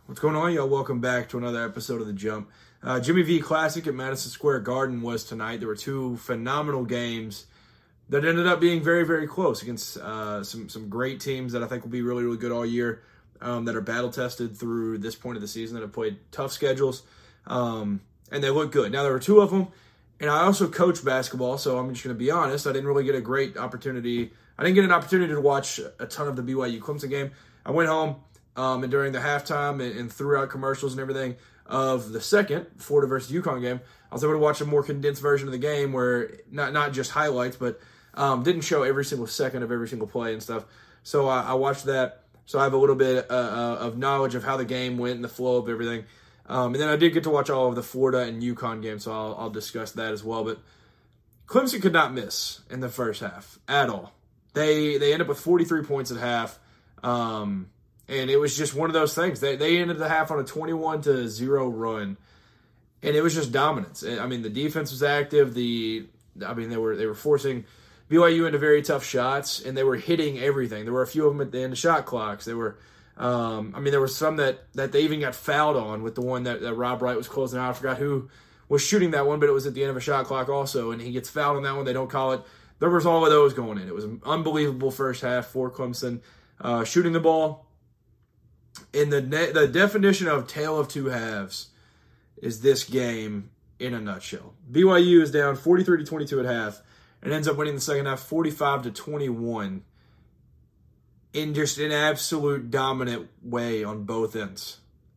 What's going on, y'all? Welcome back to another episode of The Jump. Jimmy V Classic at Madison Square Garden was tonight. There were two phenomenal games that ended up being very, very close against some great teams that I think will be really, really good all year, that are battle-tested through this point of the season, that have played tough schedules, and they look good. Now, there were two of them, and I also coach basketball, so I'm just going to be honest. I didn't really get a great opportunity. I didn't get an opportunity to watch a ton of the BYU-Clemson game. I went home, and during the halftime and throughout commercials and everything of the second Florida versus UConn game, I was able to watch a more condensed version of the game where not just highlights, but didn't show every single second of every single play and stuff. So I watched that, so I have a little bit of knowledge of how the game went and the flow of everything. And then I did get to watch all of the Florida and UConn games, so I'll discuss that as well. But Clemson could not miss in the first half at all. They ended up with 43 points at half. And it was just one of those things. They ended the half on a 21-0 run, and it was just dominance. I mean, the defense was active. They were forcing BYU into very tough shots, and they were hitting everything. There were a few of them at the end of shot clocks. There were some that they even got fouled on, with the one that Rob Wright was closing out. I forgot who was shooting that one, but it was at the end of a shot clock also, and he gets fouled on that one. They don't call it. There was all of those going in. It was an unbelievable first half for Clemson. Shooting the ball. And the definition of tale of two halves is this game in a nutshell. BYU is down 43-22 at half and ends up winning the second half 45-21 in just an absolute dominant way on both ends.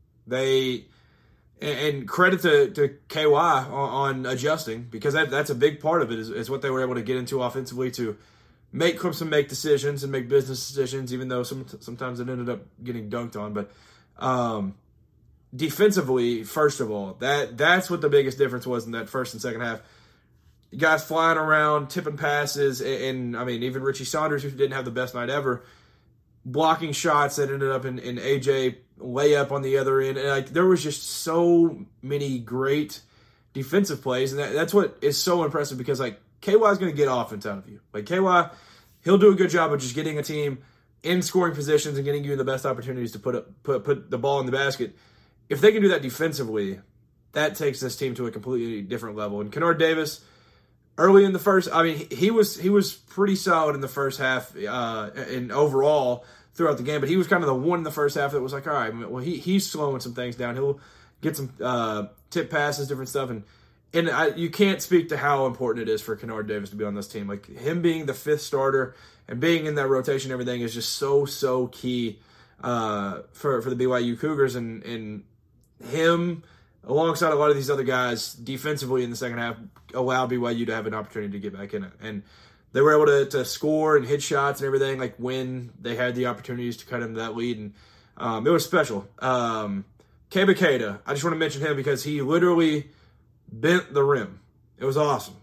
And credit to KY on adjusting, because that's a big part of it, is what they were able to get into offensively to make Clemson make decisions and make business decisions, even though sometimes it ended up getting dunked on. But defensively, first of all, that's what the biggest difference was in that first and second half. You guys flying around, tipping passes, and I mean, even Richie Saunders, who didn't have the best night ever, blocking shots that ended up in AJ layup on the other end. And there was just so many great defensive plays, and that's what is so impressive, because KY is going to get offense out of you. KY, he'll do a good job of just getting a team in scoring positions and getting you the best opportunities to put the ball in the basket. If they can do that defensively, that takes this team to a completely different level. And Kennard Davis, early in the first, I mean, he was pretty solid in the first half and overall throughout the game, but he was kind of the one in the first half that was like, all right, well, he's slowing some things down. He'll get some tip passes, different stuff, and you can't speak to how important it is for Kennard Davis to be on this team. Him being the fifth starter and being in that rotation and everything is just so key for the BYU Cougars. And him, alongside a lot of these other guys, defensively in the second half, allowed BYU to have an opportunity to get back in it. And they were able to score and hit shots and everything, when they had the opportunities to cut into that lead. And it was special. Keba Keita, I just want to mention him because he literally bent the rim. It was awesome.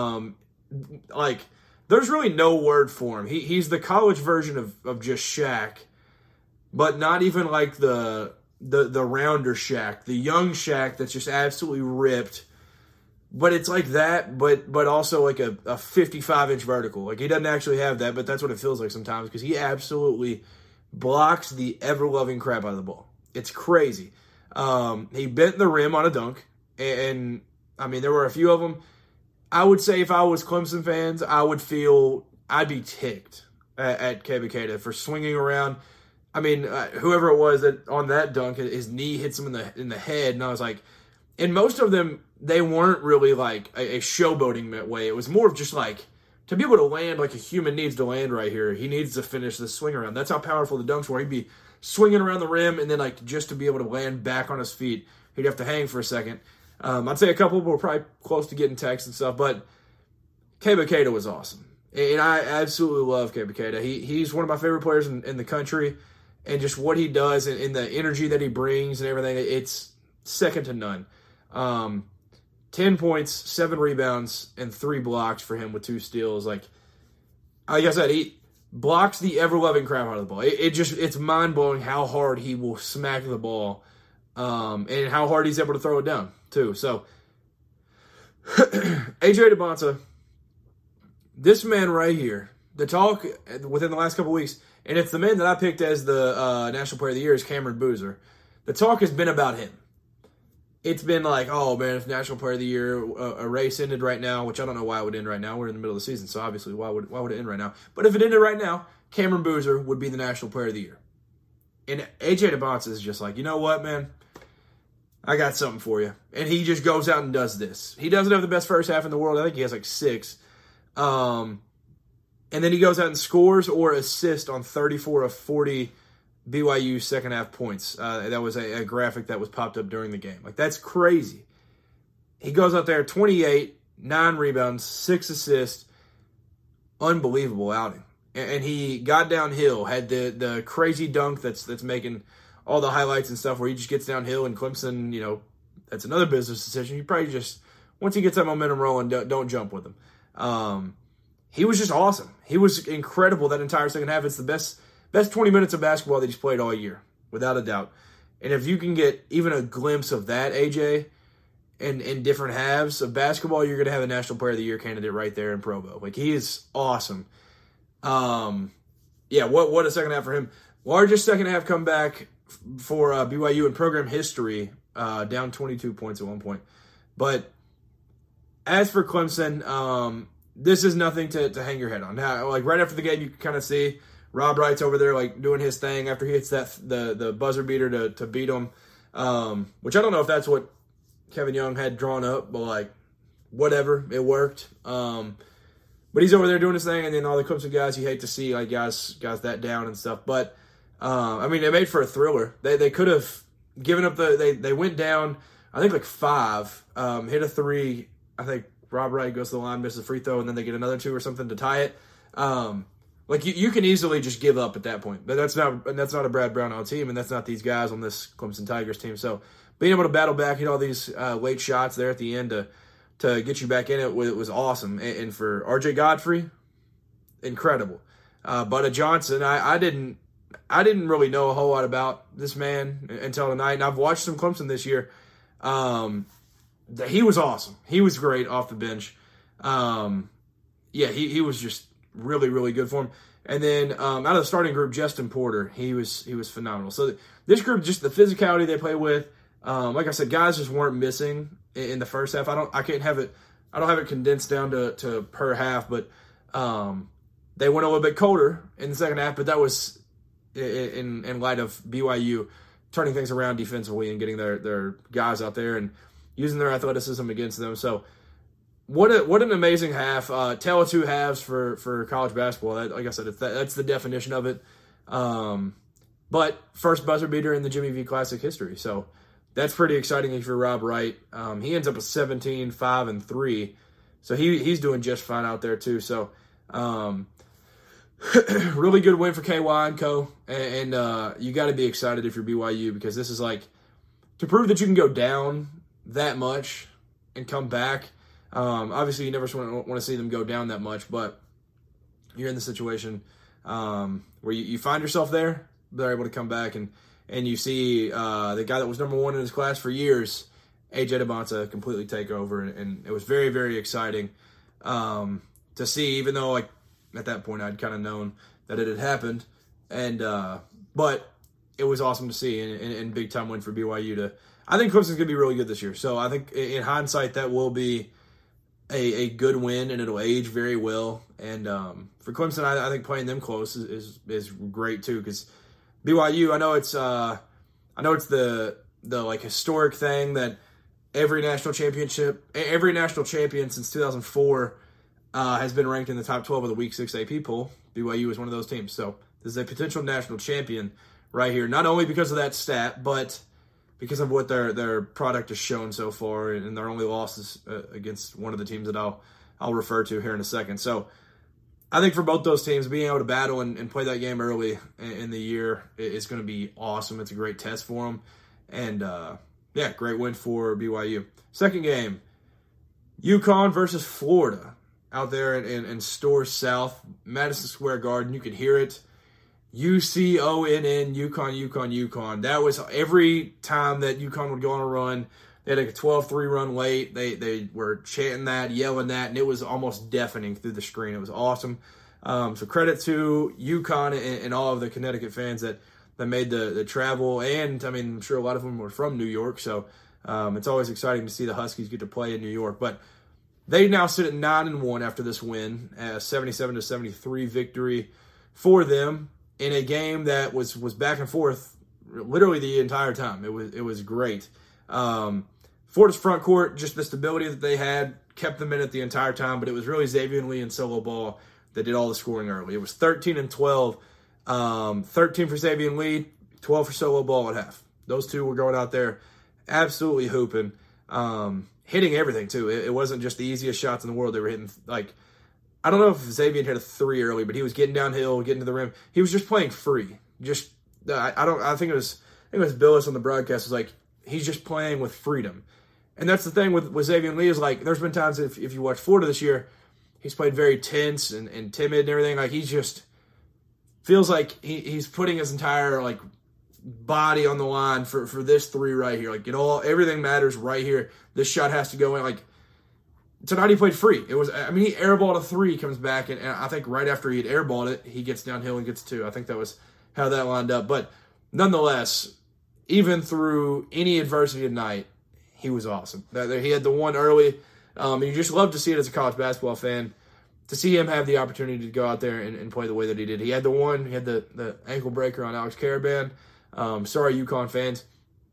There's really no word for him. He's the college version of just Shaq, but not even the rounder Shaq, the young Shaq that's just absolutely ripped. But it's like that, but also a 55-inch vertical. He doesn't actually have that, but that's what it feels like sometimes, because he absolutely blocks the ever-loving crap out of the ball. It's crazy. He bent the rim on a dunk, and I mean, there were a few of them. I would say if I was Clemson fans, I'd be ticked at Keba Keita for swinging around. I mean, whoever it was that on that dunk, his knee hits him in the head, and I was like, and most of them, they weren't really a showboating way. It was more of just to be able to land like a human needs to land right here, he needs to finish the swing around. That's how powerful the dunks were. He'd be swinging around the rim, and then just to be able to land back on his feet, he'd have to hang for a second. I'd say a couple were probably close to getting text and stuff, but Keba Keita was awesome. And I absolutely love Keba Keita. He's one of my favorite players in the country, and just what he does and the energy that he brings and everything, it's second to none. 10 points, 7 rebounds, and 3 blocks for him with 2 steals. Like I said, he blocks the ever-loving crap out of the ball. It's mind-blowing how hard he will smack the ball, and how hard he's able to throw it down, too. So, AJ Dybantsa, this man right here, the talk within the last couple weeks, and it's the man that I picked as the National Player of the Year, is Cameron Boozer. the talk has been about him. It's been like, oh man, if National Player of the Year, a race ended right now, which I don't know why it would end right now. We're in the middle of the season, so obviously why would it end right now? But if it ended right now, Cameron Boozer would be the National Player of the Year. And A.J. DeBonta is just like, you know what, man? I got something for you. And he just goes out and does this. He doesn't have the best first half in the world. I think he has like 6. And then he goes out and scores or assists on 34 of 40 BYU second half points. That was a graphic that was popped up during the game. Like, that's crazy. He goes out there, 28, 9 rebounds, 6 assists. Unbelievable outing. And he got downhill, had the crazy dunk that's making all the highlights and stuff where he just gets downhill, and Clemson, that's another business decision. You probably just, once he gets that momentum rolling, don't jump with him. He was just awesome. He was incredible that entire second half. It's the best 20 minutes of basketball that he's played all year, without a doubt. And if you can get even a glimpse of that, AJ, in different halves of basketball, you're going to have a National Player of the Year candidate right there in Provo. Like, he is awesome. What a second half for him. Largest second half comeback for BYU in program history, down 22 points at one point. But as for Clemson, this is nothing to hang your head on. Now, like, right after the game, you can kind of see Rob Wright's over there, like, doing his thing after he hits the buzzer beater to beat him, which I don't know if that's what Kevin Young had drawn up, but, like, whatever, it worked. But he's over there doing his thing, and then all the Clemson guys, you hate to see, like, guys that down and stuff. But, they made for a thriller. They could have given up they went down, I think, like 5, hit a 3. I think Rob Wright goes to the line, misses a free throw, and then they get another 2 or something to tie it. You can easily just give up at that point. But that's not a Brad Brownell team, and that's not these guys on this Clemson Tigers team. So being able to battle back, hit all these late shots there at the end to get you back in it was awesome. And for R.J. Godfrey, incredible. Butta Johnson, I didn't really know a whole lot about this man until tonight, and I've watched some Clemson this year. He was awesome. He was great off the bench. He was just really, really good for him. And then out of the starting group, Justin Porter, he was phenomenal. So this group, just the physicality they play with, like I said, guys just weren't missing in the first half. I don't have it condensed down to per half, but they went a little bit colder in the second half. But that was in light of BYU turning things around defensively and getting their guys out there and using their athleticism against them. So what an amazing half. Tale of 2 halves for college basketball. Like I said, that's the definition of it. But first buzzer beater in the Jimmy V Classic history. So that's pretty exciting for Rob Wright. He ends up with 17, 5, and 3. So he's doing just fine out there too. So really good win for KY and Co. And you got to be excited if you're BYU, because this is like, to prove that you can go down that much and come back. Obviously, you never want to see them go down that much, but you're in the situation where you find yourself there. They're able to come back, and you see the guy that was number 1 in his class for years, A.J. DeBonta, completely take over, and it was very, very exciting to see, even though, like, at that point I'd kind of known that it had happened, but it was awesome to see, and big-time win for BYU. I think Clemson's going to be really good this year, so I think in hindsight that will be a good win, and it'll age very well. And for Clemson, I think playing them close is great too, because BYU, I know it's the like historic thing that every national champion since 2004 has been ranked in the top 12 of the Week 6 AP poll. BYU is one of those teams, so this is a potential national champion right here. Not only because of that stat, but because of what their product has shown so far, and their only losses against one of the teams that I'll refer to here in a second. So I think for both those teams, being able to battle and play that game early in the year is going to be awesome. It's a great test for them. And, great win for BYU. Second game, UConn versus Florida out there in Storrs South, Madison Square Garden. You could hear it. UConn, UConn. That was every time that UConn would go on a run. They had like a 12-3 run late. They were chanting that, yelling that, and it was almost deafening through the screen. It was awesome. So credit to UConn and all of the Connecticut fans that that made the travel. And, I mean, I'm sure a lot of them were from New York, so it's always exciting to see the Huskies get to play in New York. But they now sit at 9-1 after this win, a 77-73 victory for them in a game that was back and forth literally the entire time. It was great. Florida's front court, just the stability that they had, kept them in it the entire time, but it was really Xavier Lee and Solo Ball that did all the scoring early. It was 13-12, 13 for Xavier Lee, 12 for Solo Ball at half. Those two were going out there absolutely hooping, hitting everything too. It wasn't just the easiest shots in the world. They were hitting, like, I don't know if Xavier hit a three early, but he was getting downhill, getting to the rim. He was just playing free. Just I think it was Billis on the broadcast was like, he's just playing with freedom. And that's the thing with Xavier Lee is, like, there's been times if you watch Florida this year, he's played very tense and timid and everything. Like, he just feels like he's putting his entire, like, body on the line for this three right here. Like, everything matters right here. This shot has to go in. Like, tonight he played free. He airballed a three, comes back, and I think right after he had airballed it, he gets downhill and gets two. I think that was how that lined up. But nonetheless, even through any adversity tonight, he was awesome. He had the one early. You just love to see it as a college basketball fan, to see him have the opportunity to go out there and play the way that he did. He had the one. He had the ankle breaker on Alex Caravan. Sorry, UConn fans.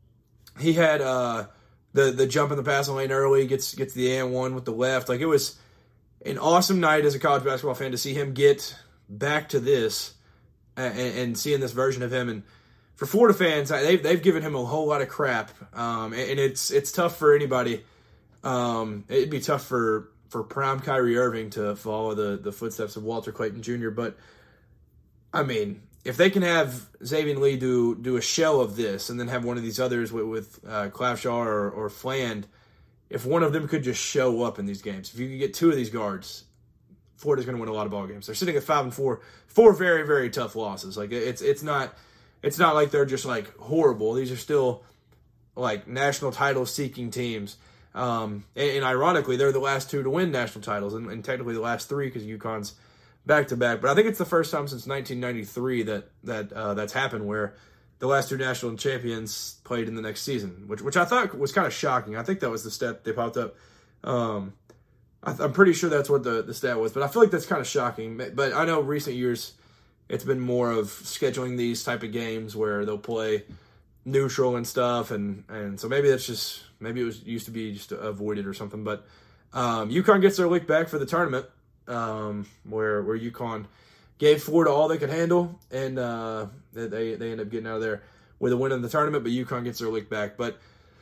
He had the jump in the passing lane early, gets the and one with the left. Like, it was an awesome night as a college basketball fan to see him get back to this and seeing this version of him. And for Florida fans, they've given him a whole lot of crap, and it's tough for anybody. It'd be tough for prime Kyrie Irving to follow the footsteps of Walter Clayton Jr. But I mean, if they can have Xavier Lee do a shell of this, and then have one of these others with Clavshaw or Fland, if one of them could just show up in these games, if you could get two of these guards, Florida's going to win a lot of ball games. They're sitting at 5-4, four very, very tough losses. Like, it's not like they're just, like, horrible. These are still, like, national title seeking teams. And ironically, they're the last two to win national titles, and technically the last three because UConn's back-to-back. But I think it's the first time since 1993 that's happened where the last two national champions played in the next season, which I thought was kind of shocking. I think that was the stat they popped up. I'm pretty sure that's what the stat was, but I feel like that's kind of shocking. But I know recent years it's been more of scheduling these type of games where they'll play neutral and stuff, and so maybe it used to be just avoided or something. But UConn gets their lick back for the tournament, where UConn gave Florida all they could handle, and they end up getting out of there with a win in the tournament. But UConn gets their lick back. But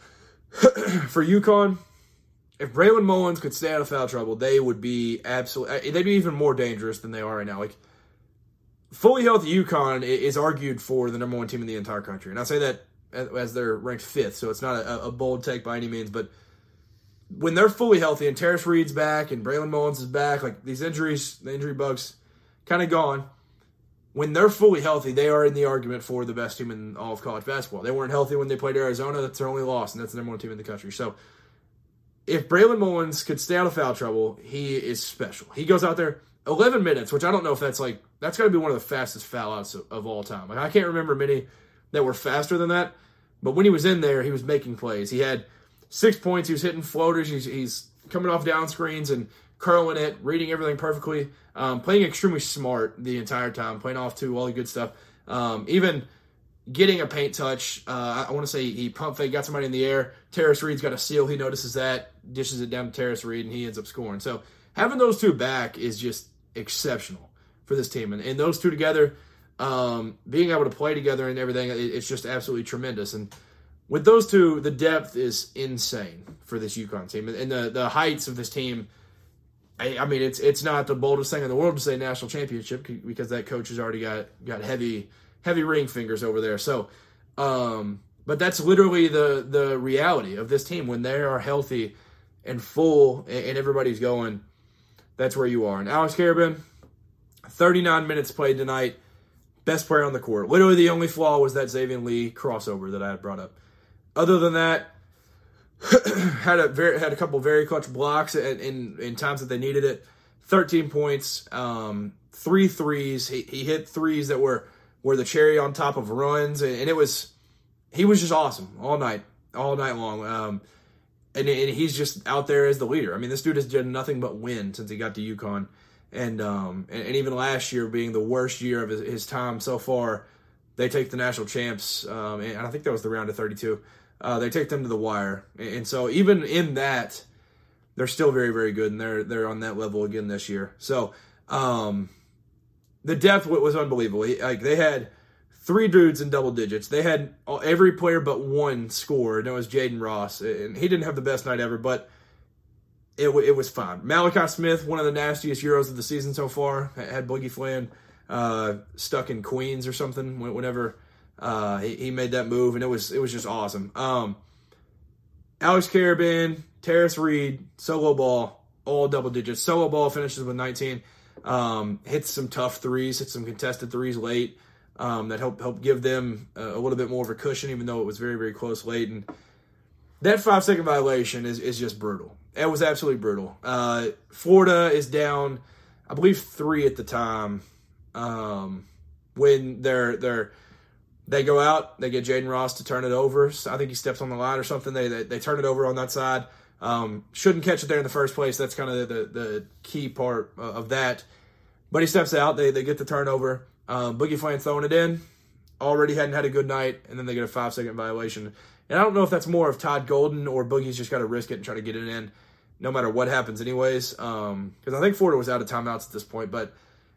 for UConn, if Braylon Mullins could stay out of foul trouble, they would be they'd be even more dangerous than they are right now. Like, fully healthy UConn is argued for the number one team in the entire country. And I say that as they're ranked 5th, so it's not a bold take by any means. But when they're fully healthy and Terrace Reed's back and Braylon Mullins is back, like, these injuries, the injury bug's kind of gone. When they're fully healthy, they are in the argument for the best team in all of college basketball. They weren't healthy when they played Arizona. That's their only loss, and that's the number one team in the country. So if Braylon Mullins could stay out of foul trouble, he is special. He goes out there 11 minutes, which I don't know if that's got to be one of the fastest foul outs of all time. Like, I can't remember many that were faster than that, but when he was in there, he was making plays. He had 6 points. He was hitting floaters. He's coming off down screens and curling it, reading everything perfectly, playing extremely smart the entire time, playing off all the good stuff. Even getting a paint touch. I want to say he pump fake, got somebody in the air. Terrace Reed's got a steal. He notices that, dishes it down to Terrace Reed, and he ends up scoring. So having those two back is just exceptional for this team. And those two together, being able to play together and everything, it's just absolutely tremendous. And with those two, the depth is insane for this UConn team. And the heights of this team, I mean, it's not the boldest thing in the world to say national championship because that coach has already got heavy ring fingers over there. So, but that's literally the reality of this team. When they are healthy and full and everybody's going, that's where you are. And Alex Caravan, 39 minutes played tonight, best player on the court. Literally the only flaw was that Xavier Lee crossover that I had brought up. Other than that, had a couple very clutch blocks in times that they needed it. 13 points, 3 threes. He hit threes that were were the cherry on top of runs, and he was just awesome all night long. And he's just out there as the leader. I mean, this dude has done nothing but win since he got to UConn. And even last year being the worst year of his time so far, they take the national champs, and I think that was the round of 32. They take them to the wire. And so even in that, they're still very, very good, and they're on that level again this year. So the depth was unbelievable. They had 3 dudes in double digits. They had every player but one scored, and it was Jaden Ross. And he didn't have the best night ever, but it was fine. Malachi Smith, one of the nastiest Euros of the season so far, had Boogie Flan stuck in Queens or something whenever he made that move, and it was just awesome. Alex Carabin, Terrace Reed, solo ball, all double digits. Solo ball finishes with 19. Hits some tough threes, hits some contested threes late. That helped give them a little bit more of a cushion, even though it was very, very close late. And that 5-second violation is just brutal. It was absolutely brutal. Florida is down, I believe, 3 at the time. When they go out, they get Jaden Ross to turn it over. So I think he steps on the line or something. They turn it over on that side. Shouldn't catch it there in the first place. That's kind of the key part of that. But he steps out. They get the turnover. Boogie Flan throwing it in. Already hadn't had a good night, and then they get a 5-second violation. And I don't know if that's more of Todd Golden or Boogie's just got to risk it and try to get it in no matter what happens anyways. Because I think Florida was out of timeouts at this point. But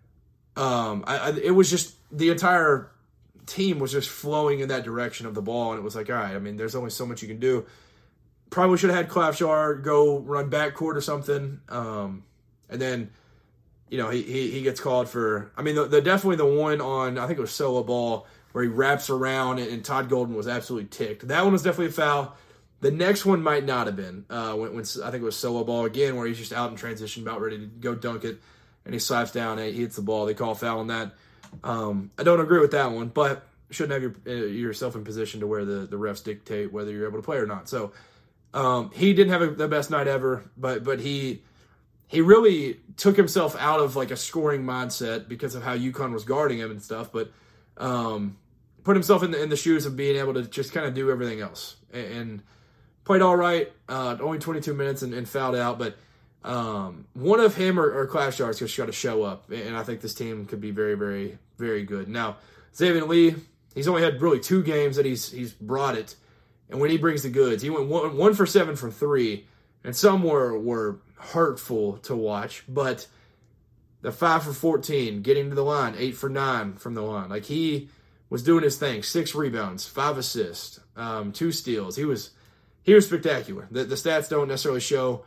it was just the entire team was just flowing in that direction of the ball. And it was like, all right, I mean, there's only so much you can do. Probably should have had Klafshar go run backcourt or something. And then, he gets called for, I mean, the definitely the one on, I think it was solo ball, where he wraps around and Todd Golden was absolutely ticked. That one was definitely a foul. The next one might not have been, when I think it was solo ball again, where he's just out in transition, about ready to go dunk it, and he slaps down and he hits the ball. They call a foul on that. I don't agree with that one, but shouldn't have yourself in position to where the refs dictate whether you're able to play or not. So he didn't have the best night ever, but he really took himself out of like a scoring mindset because of how UConn was guarding him and stuff, but put himself in the shoes of being able to just kind of do everything else and played all right. Only 22 minutes and fouled out, but one of him or Klafshar's just got to show up, and I think this team could be very, very, very good. Now, Xavier Lee, he's only had really 2 games that he's brought it, and when he brings the goods, he went 1 for 7 from 3, and some were hurtful to watch, but the 5 for 14, getting to the line, 8 for 9 from the line. Like, he was doing his thing. 6 rebounds, 5 assists, 2 steals. He was spectacular. The stats don't necessarily show.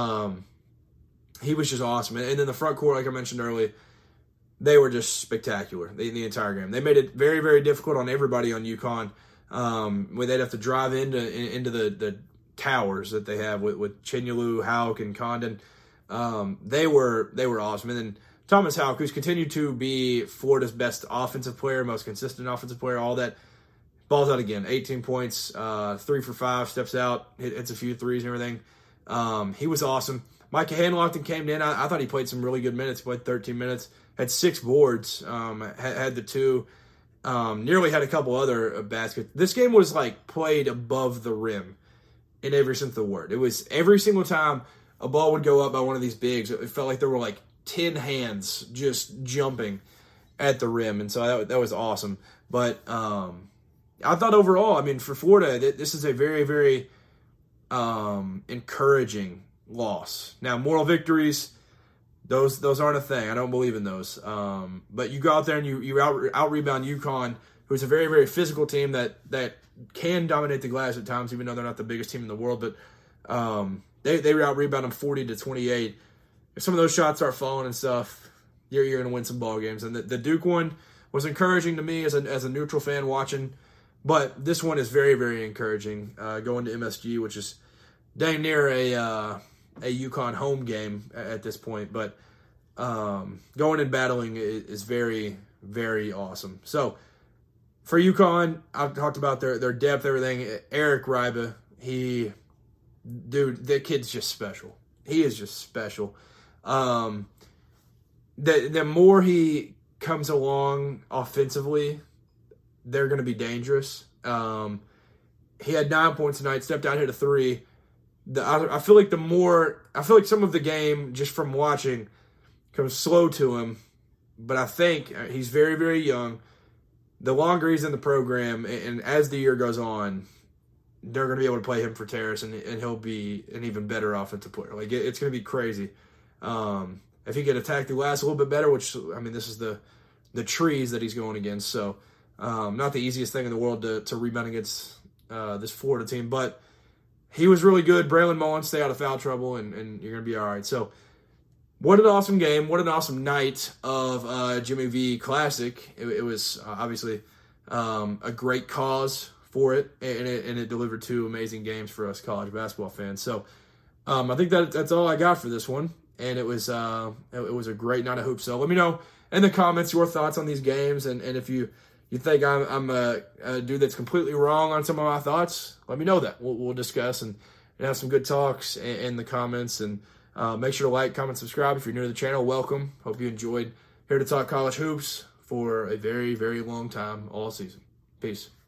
He was just awesome. And then the front court, like I mentioned earlier, they were just spectacular the entire game. They made it very, very difficult on everybody on UConn, where they'd have to drive into the towers that they have with Chinyalu, Hauk, and Condon. They were awesome. And then Thomas Hauk, who's continued to be Florida's best offensive player, most consistent offensive player, all that, balls out again. 18 points, 3 for 5, steps out, hits a few threes and everything. He was awesome. Micah Hanlofton came in. I thought he played some really good minutes. He played 13 minutes, had 6 boards, had the 2. Nearly had a couple other baskets. This game was like played above the rim in every sense of the word. It was every single time a ball would go up by one of these bigs, it felt like there were like 10 hands just jumping at the rim. And so that was awesome. But I thought overall, I mean, for Florida, this is a very, very encouraging loss. Now, moral victories, those aren't a thing. I don't believe in those. But you go out there and you out-rebound UConn, who's a very, very physical team that can dominate the glass at times, even though they're not the biggest team in the world. But they out-rebound them 40-28. If some of those shots start falling and stuff, you're going to win some ball games. And the Duke one was encouraging to me as a neutral fan watching. But this one is very, very encouraging. Going to MSG, which is dang near a UConn home game at this point. But going and battling is very, very awesome. So for UConn, I've talked about their depth, everything. Eric Ryba, that kid's just special. He is just special. The more he comes along offensively, they're going to be dangerous. He had 9 points tonight, stepped out, hit a 3. I feel like some of the game, just from watching, comes slow to him. But I think he's very, very young. The longer he's in the program, and as the year goes on, they're going to be able to play him for Terrace, and he'll be an even better offensive player. Like, it's going to be crazy. If he can attack the glass a little bit better, which, I mean, this is the trees that he's going against. So, not the easiest thing in the world to rebound against this Florida team. But he was really good. Braylon Mullins, stay out of foul trouble, and you're going to be all right. So, what an awesome game. What an awesome night of Jimmy V Classic. It was obviously a great cause for it, and it delivered 2 amazing games for us college basketball fans. So, I think that's all I got for this one. And it was a great night of hoops. So let me know in the comments your thoughts on these games, and if you think I'm a dude that's completely wrong on some of my thoughts, let me know that. We'll discuss and have some good talks in the comments. And make sure to like, comment, subscribe if you're new to the channel. Welcome. Hope you enjoyed. Here to talk college hoops for a very, very long time, all season. Peace.